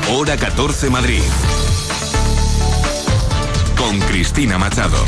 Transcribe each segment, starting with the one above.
Hora 14 Madrid. Con Cristina Machado.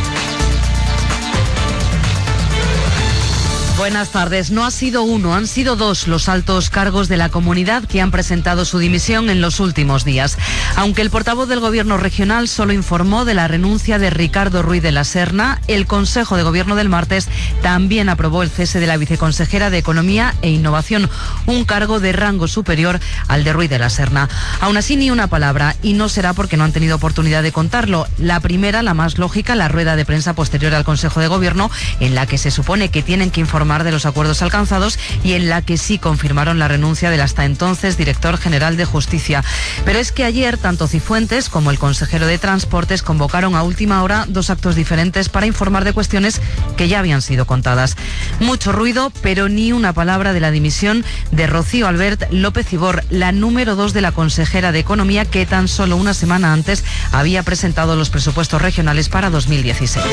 Buenas tardes. No ha sido uno, han sido dos los altos cargos de la comunidad que han presentado su dimisión en los últimos días. Aunque el portavoz del Gobierno regional solo informó de la renuncia de Ricardo Ruiz de la Serna, el Consejo de Gobierno del martes también aprobó el cese de la viceconsejera de Economía e Innovación, un cargo de rango superior al de Ruiz de la Serna. Aún así, ni una palabra, y no será porque no han tenido oportunidad de contarlo. La primera, la más lógica, la rueda de prensa posterior al Consejo de Gobierno, en la que se supone que tienen que informar de los acuerdos alcanzados y en la que sí confirmaron la renuncia del hasta entonces director general de Justicia. Pero es que ayer tanto Cifuentes como el consejero de Transportes convocaron a última hora dos actos diferentes para informar de cuestiones que ya habían sido contadas. Mucho ruido, pero ni una palabra de la dimisión de Rocío Albert López Ibor, la número 2 de la consejera de Economía, que tan solo una semana antes había presentado los presupuestos regionales para 2016.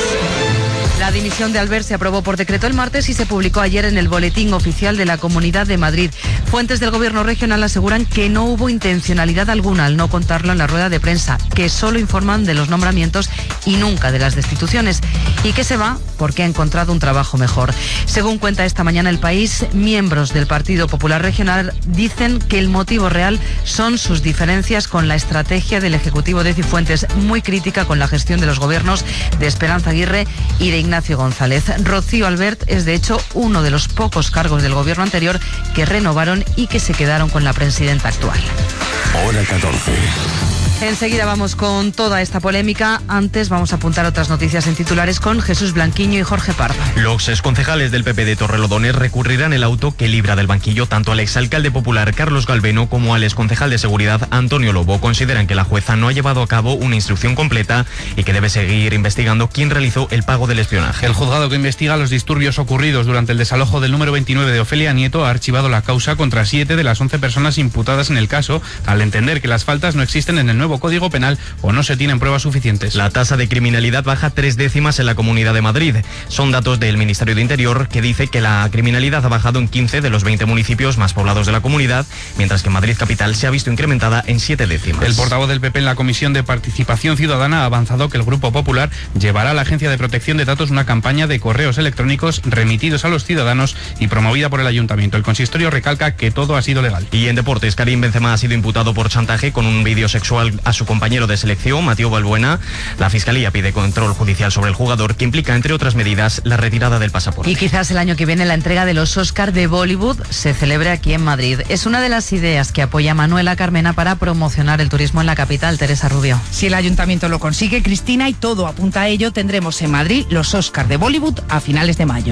La dimisión de Albert se aprobó por decreto el martes y se publicó ayer en el Boletín Oficial de la Comunidad de Madrid. Fuentes del Gobierno regional aseguran que no hubo intencionalidad alguna al no contarlo en la rueda de prensa, que solo informan de los nombramientos y nunca de las destituciones, y que se va porque ha encontrado un trabajo mejor. Según cuenta esta mañana El País, miembros del Partido Popular Regional dicen que el motivo real son sus diferencias con la estrategia del Ejecutivo de Cifuentes, muy crítica con la gestión de los gobiernos de Esperanza Aguirre y de Ignacio González. Rocío Albert es, de hecho, uno de los pocos cargos del gobierno anterior que renovaron y que se quedaron con la presidenta actual. Hora 14. Enseguida vamos con toda esta polémica. Antes vamos a apuntar otras noticias en titulares con Jesús Blanquiño y Jorge Pardo. Los exconcejales del PP de Torrelodones recurrirán el auto que libra del banquillo tanto al exalcalde popular Carlos Galveno como al exconcejal de Seguridad Antonio Lobo. Consideran que la jueza no ha llevado a cabo una instrucción completa y que debe seguir investigando quién realizó el pago del espionaje. El juzgado que investiga los disturbios ocurridos durante el desalojo del número 29 de Ofelia Nieto ha archivado la causa contra 7 de las 11 personas imputadas en el caso, al entender que las faltas no existen en el nuevo Código Penal o no se tienen pruebas suficientes. La tasa de criminalidad baja 3 décimas en la Comunidad de Madrid. Son datos del Ministerio de Interior, que dice que la criminalidad ha bajado en 15 de los 20 municipios más poblados de la comunidad, mientras que Madrid capital se ha visto incrementada en 7 décimas. El portavoz del PP en la Comisión de Participación Ciudadana ha avanzado que el Grupo Popular llevará a la Agencia de Protección de Datos una campaña de correos electrónicos remitidos a los ciudadanos y promovida por el Ayuntamiento. El consistorio recalca que todo ha sido legal. Y en deportes, Karim Benzema ha sido imputado por chantaje con un vídeo sexual a su compañero de selección, Mateo Balbuena. La Fiscalía pide control judicial sobre el jugador, que implica, entre otras medidas, la retirada del pasaporte. Y quizás el año que viene la entrega de los Oscar de Bollywood se celebre aquí en Madrid. Es una de las ideas que apoya Manuela Carmena para promocionar el turismo en la capital. Teresa Rubio. Si el ayuntamiento lo consigue, Cristina, y todo apunta a ello, tendremos en Madrid los Oscar de Bollywood a finales de mayo.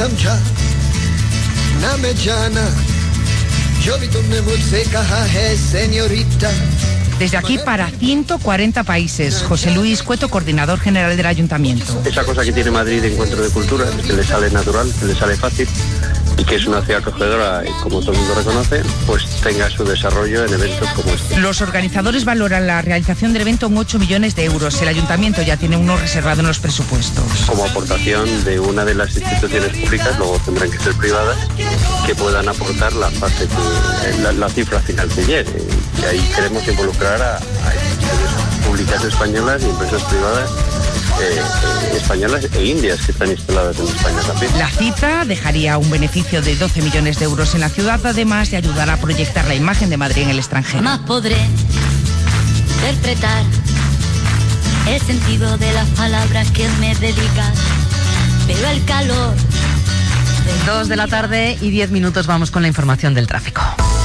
Desde aquí para 140 países. José Luis Cueto, coordinador general del ayuntamiento. Esa cosa que tiene Madrid de encuentro de culturas, que le sale natural, que le sale fácil y que es una ciudad acogedora, y como todo el mundo reconoce, pues tenga su desarrollo en eventos como este. Los organizadores valoran la realización del evento en 8 millones de euros. El ayuntamiento ya tiene uno reservado en los presupuestos. Como aportación de una de las instituciones públicas, luego tendrán que ser privadas, que puedan aportar la cifra final que llegue. Y ahí queremos involucrar a instituciones públicas españolas y empresas privadas españolas e indias que están instaladas en España también. La cita dejaría un beneficio de 12 millones de euros en la ciudad, además de ayudar a proyectar la imagen de Madrid en el extranjero. Más podré interpretar el sentido de las palabras que me dedicas, pero el calor... 2 de la tarde y 10 minutos, vamos con la información del tráfico.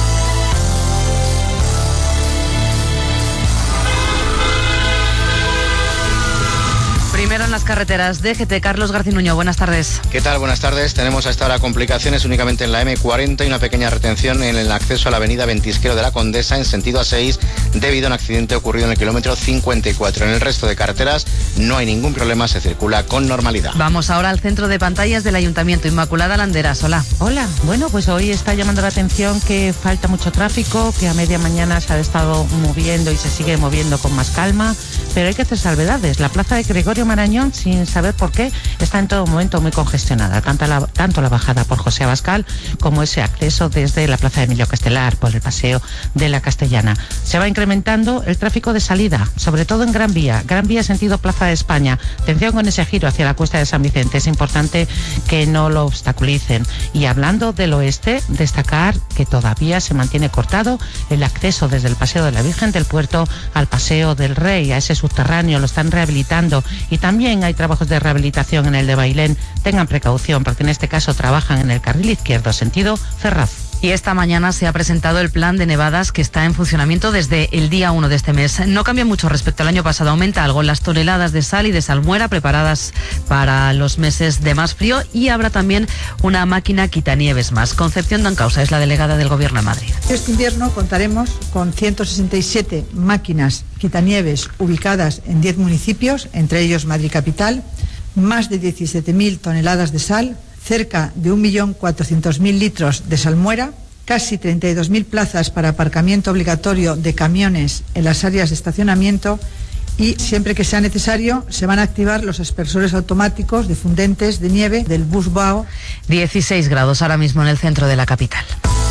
Primero en las carreteras, DGT, Carlos Garcinuño, buenas tardes. ¿Qué tal? Buenas tardes. Tenemos hasta ahora complicaciones únicamente en la M40 y una pequeña retención en el acceso a la avenida Ventisquero de la Condesa en sentido A6 debido a un accidente ocurrido en el kilómetro 54. En el resto de carreteras no hay ningún problema, se circula con normalidad. Vamos ahora al centro de pantallas del Ayuntamiento. Inmaculada Landeras, hola. Hola, bueno, pues hoy está llamando la atención que falta mucho tráfico, que a media mañana se ha estado moviendo y se sigue moviendo con más calma, pero hay que hacer salvedades. La plaza de Gregorio Marañón circulación, sin saber por qué, está en todo momento muy congestionada, tanto la bajada por José Abascal como ese acceso desde la Plaza de Emilio Castelar por el Paseo de la Castellana. Se va incrementando el tráfico de salida, sobre todo en Gran Vía sentido Plaza de España. Atención con ese giro hacia la Cuesta de San Vicente, es importante que no lo obstaculicen. Y hablando del oeste, destacar que todavía se mantiene cortado el acceso desde el Paseo de la Virgen del Puerto al Paseo del Rey, a ese subterráneo, lo están rehabilitando, y también hay trabajos de rehabilitación en el de Bailén. Tengan precaución porque en este caso trabajan en el carril izquierdo sentido Ferraz. Y esta mañana se ha presentado el plan de nevadas que está en funcionamiento desde el día 1 de este mes. No cambia mucho respecto al año pasado, aumenta algo las toneladas de sal y de salmuera preparadas para los meses de más frío, y habrá también una máquina quitanieves más. Concepción Dancausa es la delegada del Gobierno de Madrid. Este invierno contaremos con 167 máquinas quitanieves ubicadas en 10 municipios, entre ellos Madrid Capital, más de 17.000 toneladas de sal, cerca de 1.400.000 litros de salmuera, casi 32.000 plazas para aparcamiento obligatorio de camiones en las áreas de estacionamiento, y siempre que sea necesario se van a activar los aspersores automáticos de fundentes de nieve del Busbao. 16 grados ahora mismo en el centro de la capital.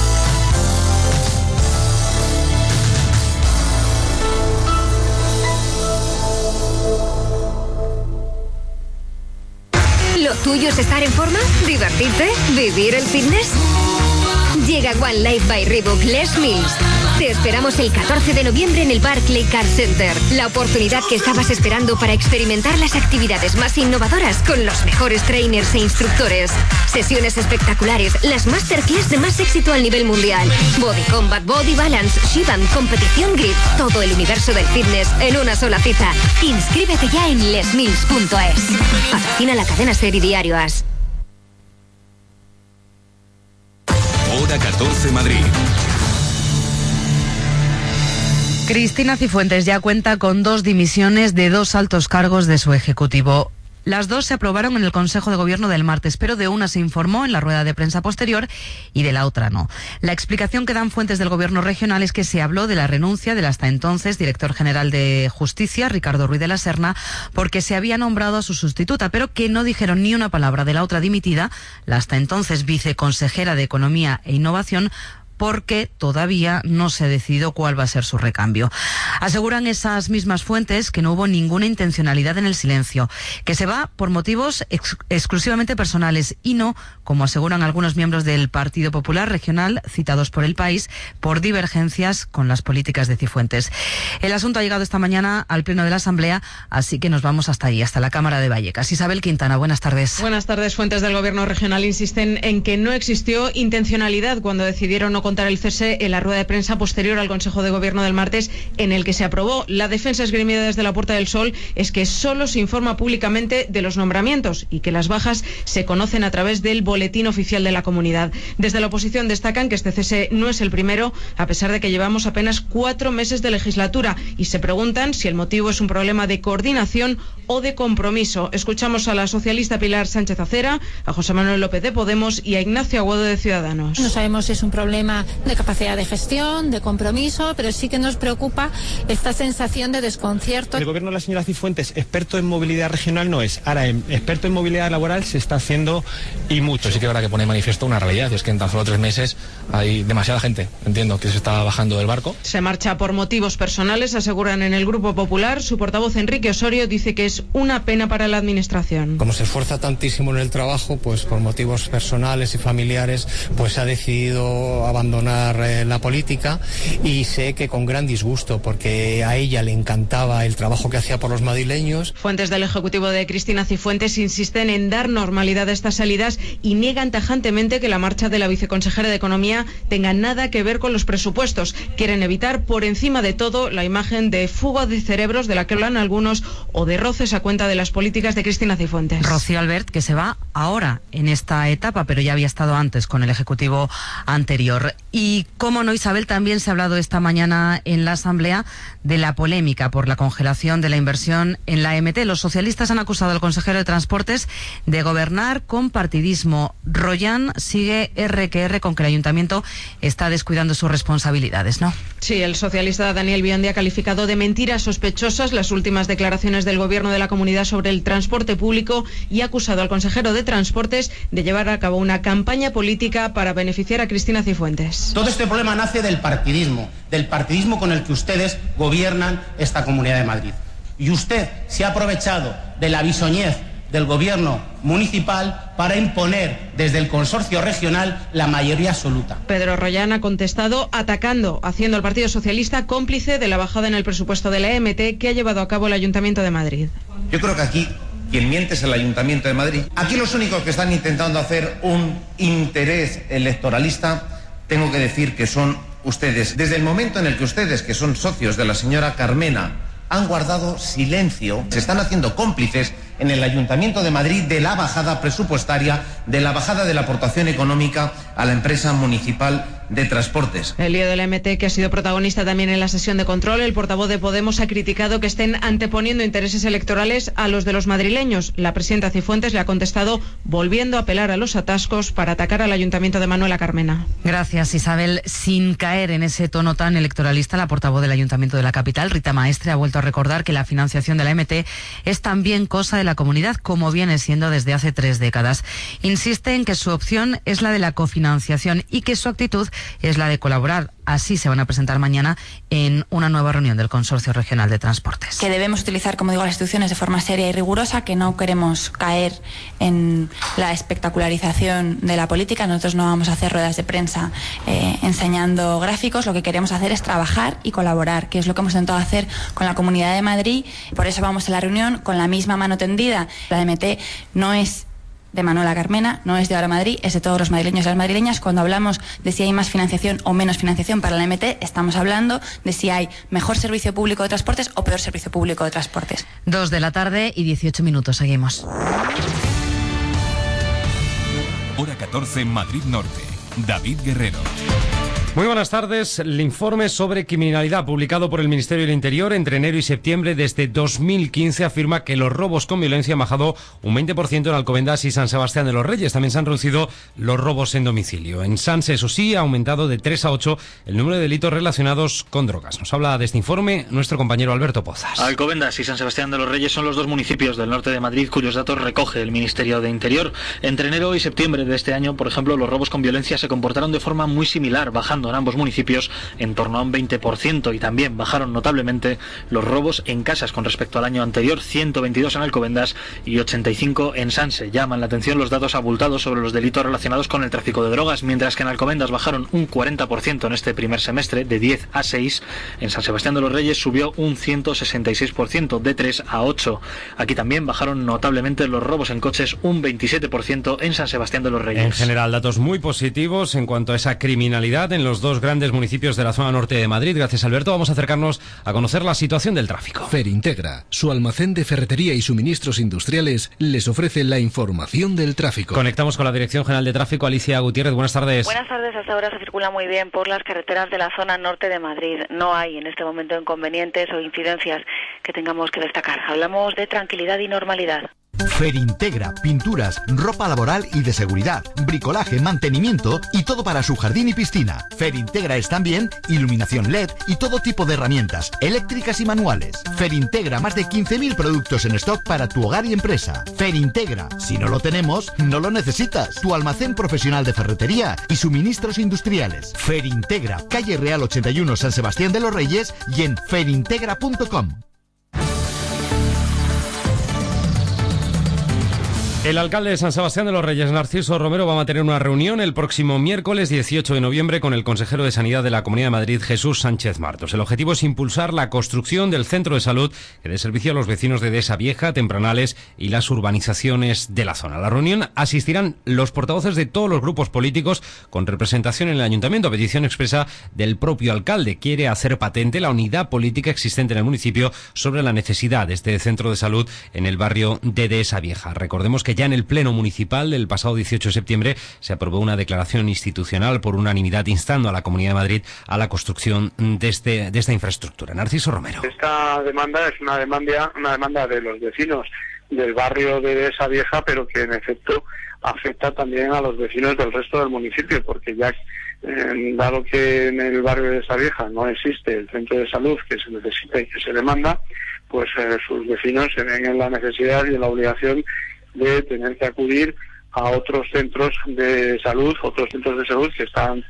¿Lo tuyo es estar en forma? ¿Divertirte? ¿Vivir el fitness? Llega One Life by Reebok Les Mills. Te esperamos el 14 de noviembre en el Barclay Car Center. La oportunidad que estabas esperando para experimentar las actividades más innovadoras con los mejores trainers e instructores. Sesiones espectaculares, las masterclass de más éxito al nivel mundial. Body Combat, Body Balance, Shiban, competición grip. Todo el universo del fitness en una sola cita. Inscríbete ya en lesmills.es. Patrocina la cadena Ser y Diario As. Hora 14 Madrid. Cristina Cifuentes ya cuenta con 2 dimisiones de 2 altos cargos de su ejecutivo. Las 2 se aprobaron en el Consejo de Gobierno del martes, pero de una se informó en la rueda de prensa posterior y de la otra no. La explicación que dan fuentes del Gobierno regional es que se habló de la renuncia del hasta entonces director general de Justicia, Ricardo Ruiz de la Serna, porque se había nombrado a su sustituta, pero que no dijeron ni una palabra de la otra dimitida, la hasta entonces viceconsejera de Economía e Innovación, porque todavía no se ha decidido cuál va a ser su recambio. Aseguran esas mismas fuentes que no hubo ninguna intencionalidad en el silencio, que se va por motivos exclusivamente personales y no, como aseguran algunos miembros del Partido Popular Regional citados por El País, por divergencias con las políticas de Cifuentes. El asunto ha llegado esta mañana al Pleno de la Asamblea, así que nos vamos hasta ahí, hasta la Cámara de Vallecas. Isabel Quintana, buenas tardes. Buenas tardes. Fuentes del Gobierno regional insisten en que no existió intencionalidad cuando decidieron no contar el cese en la rueda de prensa posterior al Consejo de Gobierno del martes, en el que se aprobó. La defensa esgrimida desde la Puerta del Sol es que solo se informa públicamente de los nombramientos y que las bajas se conocen a través del boletín oficial de la comunidad. Desde la oposición destacan que este cese no es el primero, a pesar de que llevamos apenas 4 meses de legislatura, y se preguntan si el motivo es un problema de coordinación o de compromiso. Escuchamos a la socialista Pilar Sánchez Acera, a José Manuel López de Podemos y a Ignacio Aguado de Ciudadanos. No sabemos si es un problema de capacidad de gestión, de compromiso, pero sí que nos preocupa esta sensación de desconcierto. El gobierno de la señora Cifuentes, experto en movilidad regional no es. Ahora, experto en movilidad laboral se está haciendo, y mucho. Sí que habrá que poner manifiesto una realidad, y es que en tan solo 3 meses hay demasiada gente, entiendo, que se está bajando del barco. Se marcha por motivos personales, aseguran en el Grupo Popular. Su portavoz Enrique Osorio dice que es una pena para la administración. Como se esfuerza tantísimo en el trabajo, pues por motivos personales y familiares, pues ha decidido abandonar la política, y sé que con gran disgusto, porque a ella le encantaba el trabajo que hacía por los madrileños. Fuentes del Ejecutivo de Cristina Cifuentes insisten en dar normalidad a estas salidas y niegan tajantemente que la marcha de la viceconsejera de Economía tenga nada que ver con los presupuestos. Quieren evitar por encima de todo la imagen de fuga de cerebros de la que hablan algunos, o de roces a cuenta de las políticas de Cristina Cifuentes. Rocío Albert, que se va ahora en esta etapa, pero ya había estado antes con el Ejecutivo anterior. Y cómo no, Isabel, también se ha hablado esta mañana en la Asamblea de la polémica por la congelación de la inversión en la MT. Los socialistas han acusado al consejero de Transportes de gobernar con partidismo. Royan sigue R que R con que el ayuntamiento está descuidando sus responsabilidades, ¿no? Sí, el socialista Daniel Biondi ha calificado de mentiras sospechosas las últimas declaraciones del gobierno de la comunidad sobre el transporte público y ha acusado al consejero de Transportes de llevar a cabo una campaña política para beneficiar a Cristina Cifuentes. Todo este problema nace del partidismo con el que ustedes gobiernan esta Comunidad de Madrid. Y usted se ha aprovechado de la bisoñez del gobierno municipal para imponer desde el consorcio regional la mayoría absoluta. Pedro Royan ha contestado atacando, haciendo al Partido Socialista cómplice de la bajada en el presupuesto de la MT que ha llevado a cabo el Ayuntamiento de Madrid. Yo creo que aquí quien miente es el Ayuntamiento de Madrid. Aquí los únicos que están intentando hacer un interés electoralista, tengo que decir que son ustedes. Desde el momento en el que ustedes, que son socios de la señora Carmena, han guardado silencio, se están haciendo cómplices en el Ayuntamiento de Madrid de la bajada presupuestaria, de la bajada de la aportación económica a la empresa municipal de transportes. El lío de la MT, que ha sido protagonista también en la sesión de control, el portavoz de Podemos ha criticado que estén anteponiendo intereses electorales a los de los madrileños. La presidenta Cifuentes le ha contestado volviendo a apelar a los atascos para atacar al Ayuntamiento de Manuela Carmena. Gracias, Isabel. Sin caer en ese tono tan electoralista, la portavoz del Ayuntamiento de la capital, Rita Maestre, ha vuelto a recordar que la financiación de la MT es también cosa de la comunidad, como viene siendo desde hace 3 décadas. Insiste en que su opción es la de la cofinanciación y que su actitud es la de colaborar. Así se van a presentar mañana en una nueva reunión del Consorcio Regional de Transportes. Que debemos utilizar, como digo, las instituciones de forma seria y rigurosa, que no queremos caer en la espectacularización de la política. Nosotros no vamos a hacer ruedas de prensa enseñando gráficos. Lo que queremos hacer es trabajar y colaborar, que es lo que hemos intentado hacer con la Comunidad de Madrid. Por eso vamos a la reunión con la misma mano tendida. La MT no es de Manuela Carmena, no es de Ahora Madrid, es de todos los madrileños y las madrileñas. Cuando hablamos de si hay más financiación o menos financiación para la MT, estamos hablando de si hay mejor servicio público de transportes o peor servicio público de transportes. 2 de la tarde y 18 minutos, seguimos. Hora 14, Madrid Norte. David Guerrero. Muy buenas tardes. El informe sobre criminalidad publicado por el Ministerio del Interior entre enero y septiembre desde 2015 afirma que los robos con violencia han bajado un 20% en Alcobendas y San Sebastián de los Reyes. También se han reducido los robos en domicilio. En Sanse, eso sí, ha aumentado de 3 a 8 el número de delitos relacionados con drogas. Nos habla de este informe nuestro compañero Alberto Pozas. Alcobendas y San Sebastián de los Reyes son los 2 municipios del norte de Madrid cuyos datos recoge el Ministerio de Interior. Entre enero y septiembre de este año, por ejemplo, los robos con violencia se comportaron de forma muy similar, bajando en ambos municipios en torno a un 20%, y también bajaron notablemente los robos en casas con respecto al año anterior, 122 en Alcobendas y 85 en Sanse. Llaman la atención los datos abultados sobre los delitos relacionados con el tráfico de drogas. Mientras que en Alcobendas bajaron un 40% en este primer semestre, de 10 a 6, en San Sebastián de los Reyes subió un 166%, de 3 a 8. Aquí también bajaron notablemente los robos en coches, un 27% en San Sebastián de los Reyes. En general, datos muy positivos en cuanto a esa criminalidad en los 2 grandes municipios de la zona norte de Madrid. Gracias, Alberto. Vamos a acercarnos a conocer la situación del tráfico. Ferintegra, su almacén de ferretería y suministros industriales, les ofrece la información del tráfico. Conectamos con la Dirección General de Tráfico. Alicia Gutiérrez, buenas tardes. Buenas tardes. Hasta ahora se circula muy bien por las carreteras de la zona norte de Madrid. No hay en este momento inconvenientes o incidencias que tengamos que destacar. Hablamos de tranquilidad y normalidad. Ferintegra, pinturas, ropa laboral y de seguridad, bricolaje, mantenimiento y todo para su jardín y piscina. Ferintegra es también iluminación LED y todo tipo de herramientas, eléctricas y manuales. Ferintegra, más de 15.000 productos en stock para tu hogar y empresa. Ferintegra, si no lo tenemos, no lo necesitas. Tu almacén profesional de ferretería y suministros industriales. Ferintegra, calle Real 81, San Sebastián de los Reyes, y en ferintegra.com. El alcalde de San Sebastián de los Reyes, Narciso Romero, va a mantener una reunión el próximo miércoles 18 de noviembre con el consejero de Sanidad de la Comunidad de Madrid, Jesús Sánchez Martos. El objetivo es impulsar la construcción del centro de salud que dé servicio a los vecinos de Dehesa Vieja, Tempranales y las urbanizaciones de la zona. A la reunión asistirán los portavoces de todos los grupos políticos con representación en el ayuntamiento, a petición expresa del propio alcalde. Quiere hacer patente la unidad política existente en el municipio sobre la necesidad de este centro de salud en el barrio de Dehesa Vieja. Recordemos que que ya en el Pleno Municipal del pasado 18 de septiembre se aprobó una declaración institucional por unanimidad instando a la Comunidad de Madrid a la construcción de esta infraestructura. Narciso Romero. Esta demanda es una demanda de los vecinos del barrio de Dehesa Vieja, pero que en efecto afecta también a los vecinos del resto del municipio, porque ya dado que en el barrio de Dehesa Vieja no existe el centro de salud que se necesita y que se demanda, pues sus vecinos se ven en la necesidad y en la obligación de tener que acudir a otros centros de salud, que están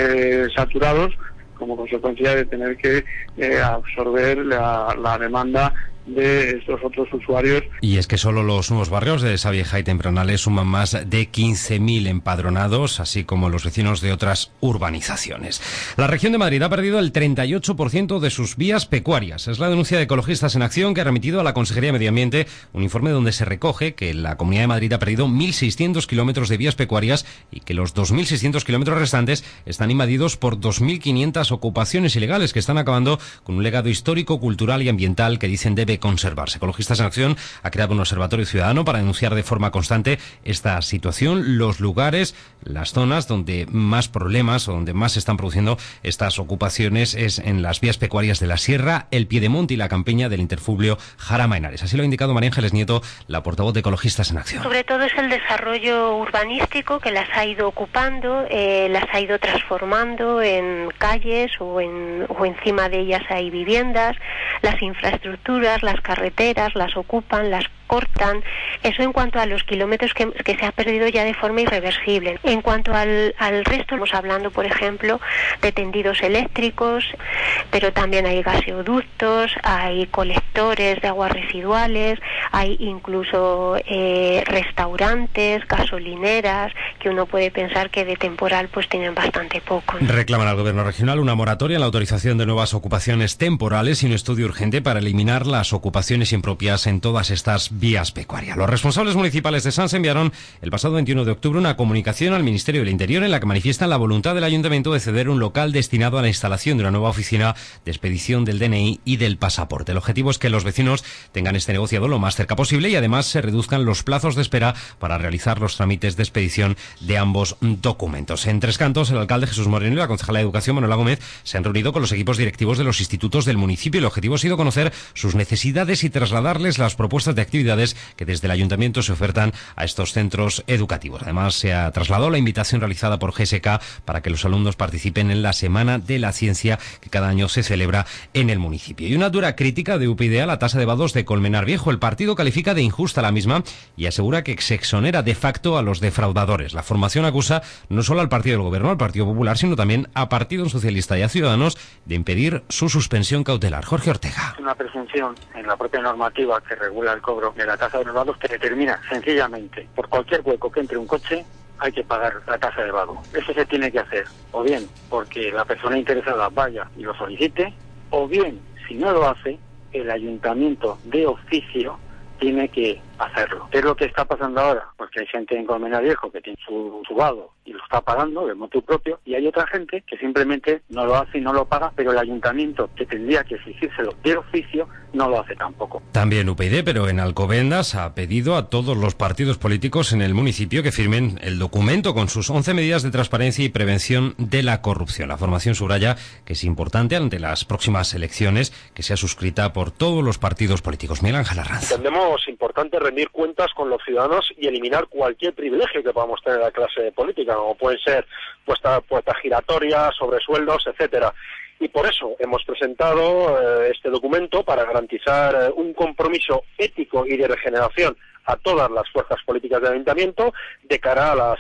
saturados, como consecuencia de tener que absorber la demanda de estos otros usuarios. Y es que solo los nuevos barrios de Dehesa Vieja y Tempranales suman más de 15.000 empadronados, así como los vecinos de otras urbanizaciones. La región de Madrid ha perdido el 38% de sus vías pecuarias. Es la denuncia de Ecologistas en Acción, que ha remitido a la Consejería de Medio Ambiente un informe donde se recoge que la Comunidad de Madrid ha perdido 1.600 kilómetros de vías pecuarias y que los 2.600 kilómetros restantes están invadidos por 2.500 ocupaciones ilegales que están acabando con un legado histórico, cultural y ambiental que dicen debe conservarse. Ecologistas en Acción ha creado un observatorio ciudadano para denunciar de forma constante esta situación, los lugares, las zonas donde más problemas o donde más se están produciendo estas ocupaciones es en las vías pecuarias de la Sierra, el Piedemonte y la Campiña del Interfluvio Jarama-Henares. Así lo ha indicado María Ángeles Nieto, la portavoz de Ecologistas en Acción. Sobre todo es el desarrollo urbanístico que las ha ido ocupando, las ha ido transformando en calles o encima de ellas hay viviendas, las infraestructuras, las carreteras, las ocupan, las cortan. Eso en cuanto a los kilómetros que se ha perdido ya de forma irreversible. En cuanto al resto, estamos hablando, por ejemplo, de tendidos eléctricos, pero también hay gaseoductos, hay colectores de aguas residuales, hay incluso restaurantes, gasolineras, que uno puede pensar que de temporal pues tienen bastante poco, ¿no? Reclaman al Gobierno regional una moratoria en la autorización de nuevas ocupaciones temporales y un estudio urgente para eliminar las ocupaciones impropias en todas estas vías pecuarias. Los responsables municipales de Sanse enviaron el pasado 21 de octubre una comunicación al Ministerio del Interior en la que manifiestan la voluntad del Ayuntamiento de ceder un local destinado a la instalación de una nueva oficina de expedición del DNI y del pasaporte. El objetivo es que los vecinos tengan este negociado lo más cerca posible y además se reduzcan los plazos de espera para realizar los trámites de expedición de ambos documentos. En Tres Cantos, el alcalde Jesús Moreno y la concejala de Educación Manuela Gómez se han reunido con los equipos directivos de los institutos del municipio. El objetivo ha sido conocer sus necesidades y trasladarles las propuestas de actividades que desde el ayuntamiento se ofertan a estos centros educativos. Además, se ha trasladado la invitación realizada por GSK para que los alumnos participen en la Semana de la Ciencia que cada año se celebra en el municipio. Y una dura crítica de UPyD a la tasa de vados de Colmenar Viejo. El partido califica de injusta la misma y asegura que se exonera de facto a los defraudadores. La formación acusa no solo al partido del Gobierno, al Partido Popular, sino también a Partido Socialista y a Ciudadanos de impedir su suspensión cautelar. Jorge Ortega. Una presunción en la propia normativa que regula el cobro de la tasa de los vados que determina sencillamente por cualquier hueco que entre un coche hay que pagar la tasa de vado. Eso se tiene que hacer o bien porque la persona interesada vaya y lo solicite, o bien, si no lo hace, el ayuntamiento de oficio tiene que hacerlo. ¿Qué es lo que está pasando ahora? Pues que hay gente en Colmenar Viejo que tiene su vado y lo está pagando de motu propio, y hay otra gente que simplemente no lo hace y no lo paga, pero el ayuntamiento, que tendría que exigírselo de oficio, no lo hace tampoco. También UPyD, pero en Alcobendas, ha pedido a todos los partidos políticos en el municipio que firmen el documento con sus 11 medidas de transparencia y prevención de la corrupción. La formación subraya que es importante ante las próximas elecciones que sea suscrita por todos los partidos políticos. Miguel Ángel Arranz. Entendemos importante rendir cuentas con los ciudadanos y eliminar cualquier privilegio que podamos tener en la clase política, como pueden ser puertas giratorias, sobresueldos, etcétera. Y por eso hemos presentado este documento para garantizar un compromiso ético y de regeneración a todas las fuerzas políticas del ayuntamiento de cara a las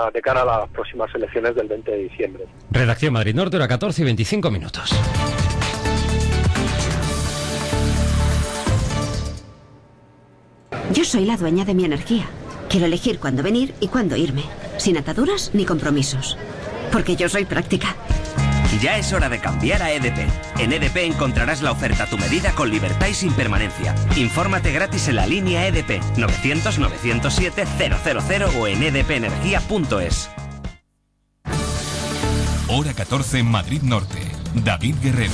próximas elecciones del 20 de diciembre. Redacción Madrid Norte, hora 14:25. Yo soy la dueña de mi energía. Quiero elegir cuándo venir y cuándo irme, sin ataduras ni compromisos, porque yo soy práctica. Ya es hora de cambiar a EDP. En EDP encontrarás la oferta a tu medida con libertad y sin permanencia. Infórmate gratis en la línea EDP 900-907-000 o en edpenergia.es. Hora 14 Madrid Norte. David Guerrero.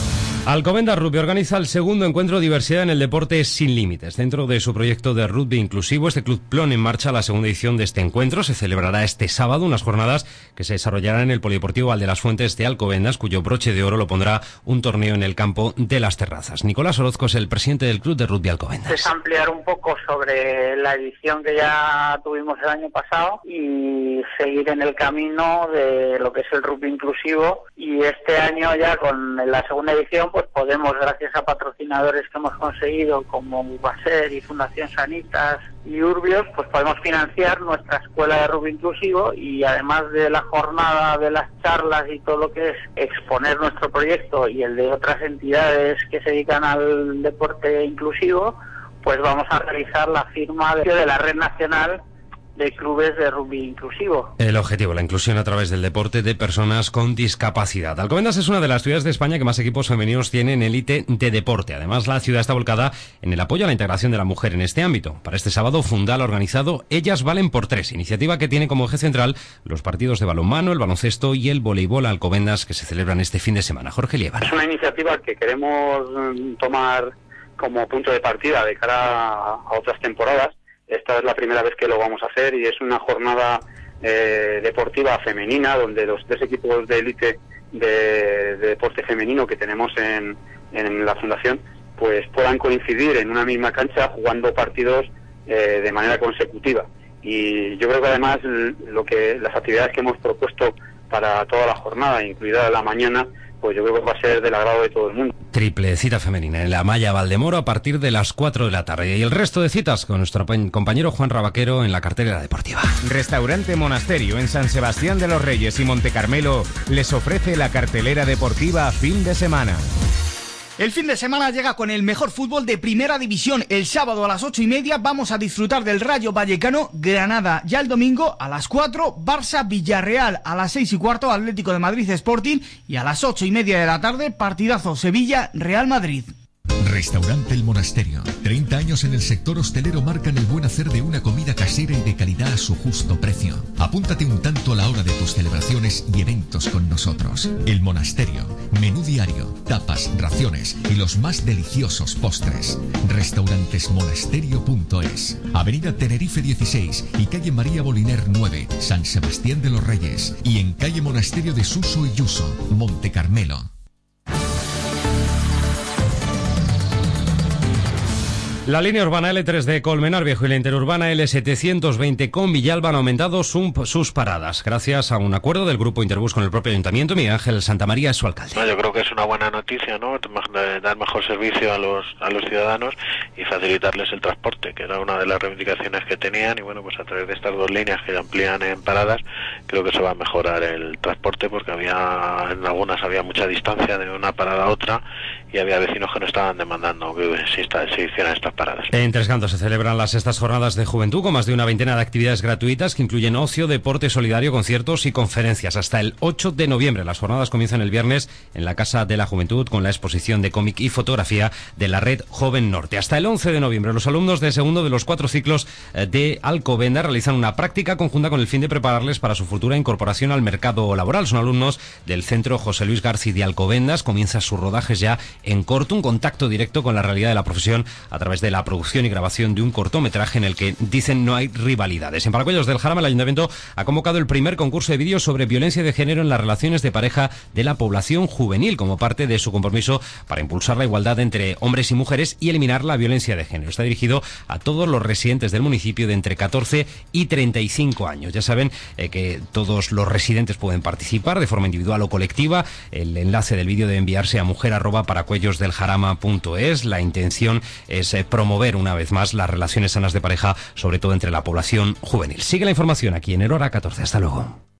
Alcobendas Rugby organiza el segundo encuentro Diversidad en el Deporte Sin Límites. Dentro de su proyecto de rugby inclusivo, este club pone en marcha la segunda edición de este encuentro. Se celebrará este sábado, unas jornadas que se desarrollarán en el Polideportivo Valdelasfuentes de Alcobendas, cuyo broche de oro lo pondrá un torneo en el campo de Las Terrazas. Nicolás Orozco es el presidente del Club de Rugby Alcobendas. Es ampliar un poco sobre la edición que ya tuvimos el año pasado y seguir en el camino de lo que es el rugby inclusivo, y este año ya con la segunda edición pues podemos, gracias a patrocinadores que hemos conseguido como Ubaser y Fundación Sanitas y Urbios, pues podemos financiar nuestra escuela de rugby inclusivo, y además de la jornada, de las charlas y todo lo que es exponer nuestro proyecto y el de otras entidades que se dedican al deporte inclusivo, pues vamos a realizar la firma de la Red Nacional de Clubes de Rugby Inclusivo. El objetivo, la inclusión a través del deporte de personas con discapacidad. Alcobendas es una de las ciudades de España que más equipos femeninos tiene en élite de deporte. Además, la ciudad está volcada en el apoyo a la integración de la mujer en este ámbito. Para este sábado, Fundal ha organizado Ellas Valen por 3, iniciativa que tiene como eje central los partidos de balonmano, el baloncesto y el voleibol Alcobendas que se celebran este fin de semana. Jorge Liévano. Es una iniciativa que queremos tomar como punto de partida de cara a otras temporadas. Esta es la primera vez que lo vamos a hacer y es una jornada deportiva femenina donde los 3 equipos de élite de deporte femenino que tenemos en la fundación pues puedan coincidir en una misma cancha jugando partidos de manera consecutiva. Y yo creo que además las actividades que hemos propuesto para toda la jornada, incluida la mañana, pues yo creo que va a ser del agrado de todo el mundo. Triple cita femenina en la Malla Valdemoro a partir de las 4 de la tarde. Y el resto de citas con nuestro compañero Juan Rabaquero en la cartelera deportiva. Restaurante Monasterio en San Sebastián de los Reyes y Montecarmelo les ofrece la cartelera deportiva fin de semana. El fin de semana llega con el mejor fútbol de Primera División. El sábado a las 8:30 vamos a disfrutar del Rayo Vallecano Granada. Ya el domingo a las 4 Barça Villarreal, a las 6:15 Atlético de Madrid Sporting, y a las 8:30 de la tarde partidazo Sevilla Real Madrid. Restaurante El Monasterio. 30 años en el sector hostelero marcan el buen hacer de una comida casera y de calidad a su justo precio. Apúntate un tanto a la hora de tus celebraciones y eventos con nosotros. El Monasterio. Menú diario, tapas, raciones y los más deliciosos postres. Restaurantesmonasterio.es. Avenida Tenerife 16 y calle María Boliner 9, San Sebastián de los Reyes. Y en calle Monasterio de Suso y Yuso, Montecarmelo. La línea urbana L3 de Colmenar Viejo y la interurbana L720 con Villalba han aumentado sus paradas, gracias a un acuerdo del Grupo Interbús con el propio Ayuntamiento. Miguel Ángel Santamaría es su alcalde. No, yo creo que es una buena noticia, ¿no? Dar mejor servicio a los ciudadanos y facilitarles el transporte, que era una de las reivindicaciones que tenían, y bueno, pues a través de estas 2 líneas que amplían en paradas, creo que se va a mejorar el transporte, porque en algunas había mucha distancia de una parada a otra y había vecinos que no estaban demandando que se hicieran estas paradas. En Tres Cantos se celebran las sextas jornadas de juventud con más de una veintena de actividades gratuitas que incluyen ocio, deporte solidario, conciertos y conferencias. Hasta el 8 de noviembre. Las jornadas comienzan el viernes en la Casa de la Juventud con la exposición de cómic y fotografía de la Red Joven Norte. Hasta el 11 de noviembre los alumnos de segundo de los 4 ciclos de Alcobendas realizan una práctica conjunta con el fin de prepararles para su futura incorporación al mercado laboral. Son alumnos del Centro José Luis García de Alcobendas. Comienza sus rodajes ya en corto, un contacto directo con la realidad de la profesión a través de la producción y grabación de un cortometraje en el que dicen no hay rivalidades. En Paracuellos del Jarama, el Ayuntamiento ha convocado el primer concurso de vídeos sobre violencia de género en las relaciones de pareja de la población juvenil, como parte de su compromiso para impulsar la igualdad entre hombres y mujeres y eliminar la violencia de género. Está dirigido a todos los residentes del municipio de entre 14 y 35 años. Ya saben que todos los residentes pueden participar de forma individual o colectiva. El enlace del vídeo debe enviarse a mujer@paracuellosdeljarama.es. La intención es promover una vez más las relaciones sanas de pareja, sobre todo entre la población juvenil. Sigue la información aquí en Hora 14. Hasta luego.